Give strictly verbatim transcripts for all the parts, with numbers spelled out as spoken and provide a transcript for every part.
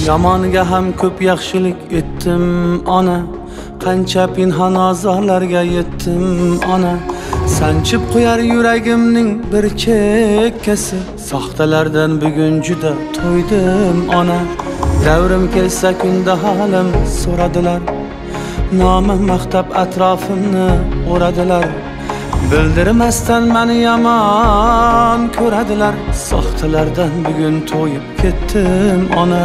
Yomoniga ham ko'p yaxshilik etdim ona, qancha pinhon azorlarga yetdim ona. Sanchib qo'yar yuragimning bir chekkasi, soxtalardan bugun juda to'ydim ona. Davrim kelsa kunda halim so'radilar, nomim maqtab atrofimni o'radilar. Bildirmasdan meni yomon ko'radilar, soxtalardan bugun to'yib ketdim ona.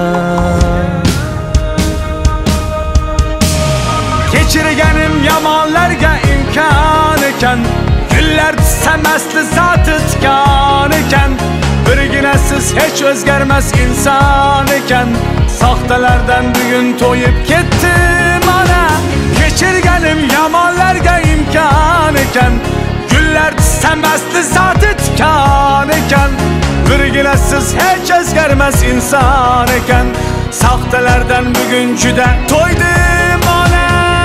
Kechirganim yomonlarga imkon ekan, gullar tussam asli zoti tikan ekan. Birgina siz hech o'zgarmas inson ekan, soxtalardan bugun to'yib ketdim ona. Kechirganim yomonlarga imkon ekan, gullar tussam asli zoti tikan ekan. Birgina siz hech o'zgarmas inson ekan, soxtalardan bugun juda to'ydim ona.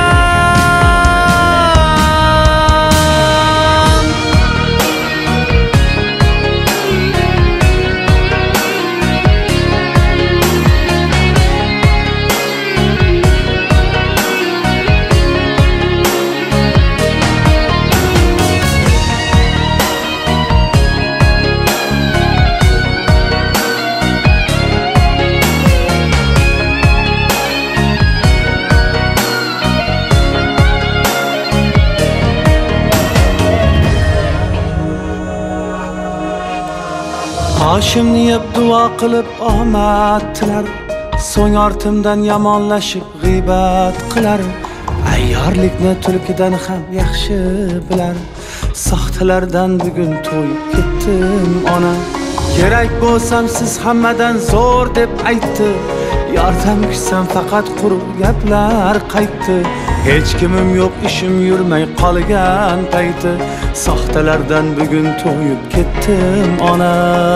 Oshimni yeb duo qilib omad tilar, so'ng ortimdan yomonlashib g'iybat qilar. Ayyorlikni tulkidan ham yaxshi bilar, soxtalardan bugun to'yib ketdim ona. Kerak bo'lsam siz hammadan zo'r deb aytdi, yordam kutsam faqat quruq gaplar qaytdi. Hech kimim yo'q, ishim yurmay qolgan payti, soxtalardan bugun to'yib ketdim ona.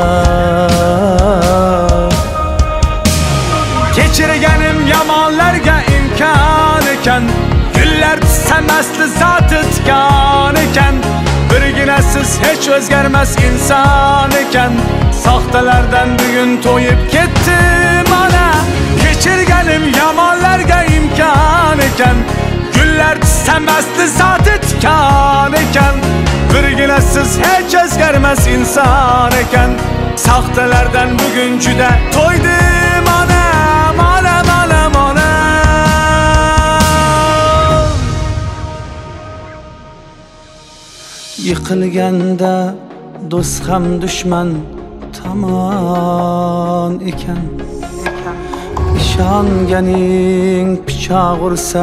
Kechirganim yomonlarga imkon ekan, gullar tussam asli zoti tikan ekan. Birgina siz hech o'zgarmas inson ekan, soxtalardan bugun to'yib ketdim ona. Kechirganim yomonlarga imkon ekan, gullar tussam asli zoti tikan ekan. Birgina siz hech o'zgarmas inson ekan, soxtalardan bugun juda to'ydim ona, ona, ona, ona. Yiqilganda do'st ham dushman tomon ekan. Ishonganing pichoq ursa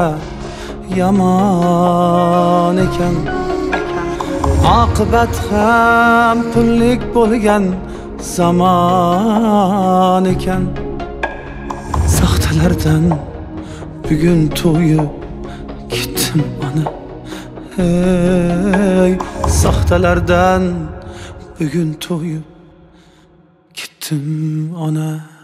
yomon ekan. Oqibat ham pullik bo'lgan zamon ekan. Soxtalardan bugun to'yib ketdim ona. Hey, soxtalardan bugun to'yib ketdim ona.